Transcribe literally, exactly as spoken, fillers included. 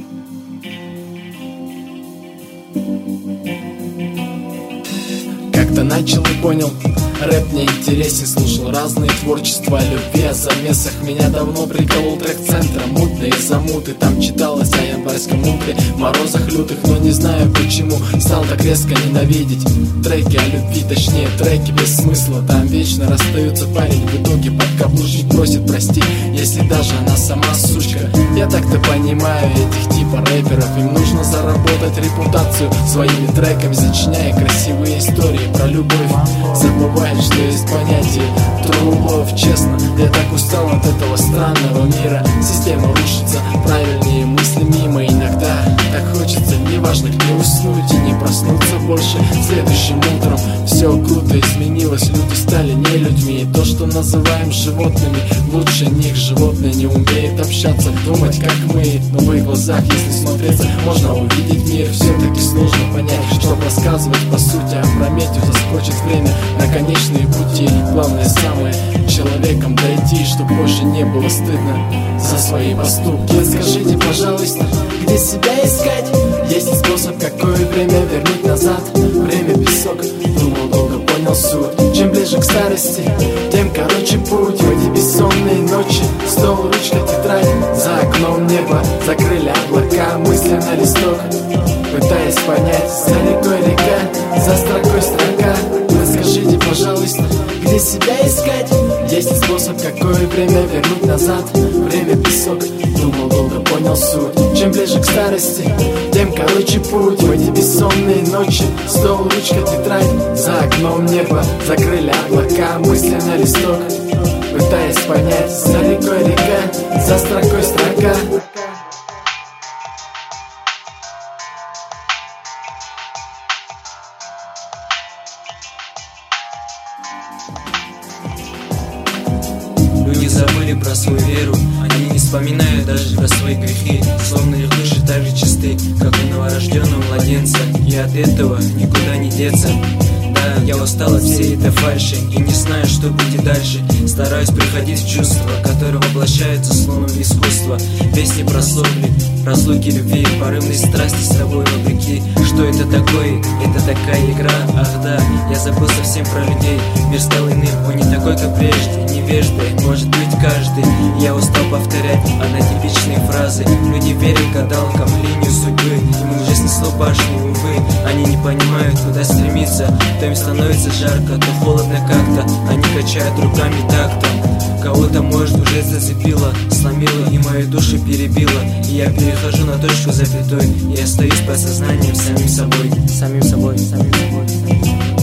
Как-то начал и понял, рэп мне интересен. Слушал разные творчества о любви, о замесах. Меня давно приколол трек центра, мутные замуты. Там читалось о январском утре, морозах лютых. Но не знаю почему стал так резко ненавидеть треки о любви, точнее треки без смысла. Там вечно расстаются, парень в итоге подкаблучник просит прости, если даже она сама сучка. Я так-то понимаю этих типа рэперов, им нужно заработать репутацию своими треками, сочиняя красивые истории про любовь. Забывает, что есть понятие true love. Честно, я так устал от этого странного мира. Система рушится, правильнее мысли мимо. Иногда так хочется, неважно где уснуть и не проснуться больше следующим утром. Все круто изменилось, люди стали не людьми. И то, что называем животными, лучше них. Животные не умеют общаться, думать как мы. Но в их глазах, если смотреться, можно увидеть мир. Все-таки сложно понять, что рассказывать по сути. Опрометью заскочит время на конечные пути. Главное самое — человеком дойти, чтоб больше не было стыдно за свои поступки. Скажите, пожалуйста, где себя искать? Есть ли способ, какое время вернуть назад? Время песок, думал долго, понял суть. Чем ближе к старости, тем короче путь. В эти бессонные ночи стол, ручка, тетрадь. За окном небо закрыли облака, мысли на листок, пытаясь понять, за рекой река, за строкой строка. Скажите, пожалуйста, где себя искать? Есть ли способ, какое время вернуть назад? Время песок, думал долго, понял суть. Чем ближе к старости, тем короче путь. В эти бессонные ночи стол, ручка, тетрадь. За окном небо закрыли облака, мысли на листок, пытаясь понять, за рекой река, за строкой строка. Люди забыли про свою веру, они не вспоминают даже про свои грехи. Словно их души так же чисты, как у новорожденного младенца. И от этого никуда не деться. Да, я устал от всей этой фальши и не знаю, что будет дальше. Стараюсь приходить в чувства, которые воплощаются словно в искусство. Песни про сопли, разлуки любви, порывной страсти с тобой вопреки. Что это такое? Это такая игра. Ах да, я забыл совсем про людей. Мир стал иным, он не такой, как прежде. Невеждой может быть каждый. Я устал повторять однотипичные фразы. Люди верят гадалкам, линию судьбы. Ему уже снесло башню, увы. Они не понимают, куда стремиться. То им становится жарко, то холодно как-то. Они качают руками так-то. Кого-то, может, уже зацепило, сломило и мою душу перебило. И я перехожу на точку запятой и остаюсь под сознанием самим собой. Самим собой, самим собой, самим собой.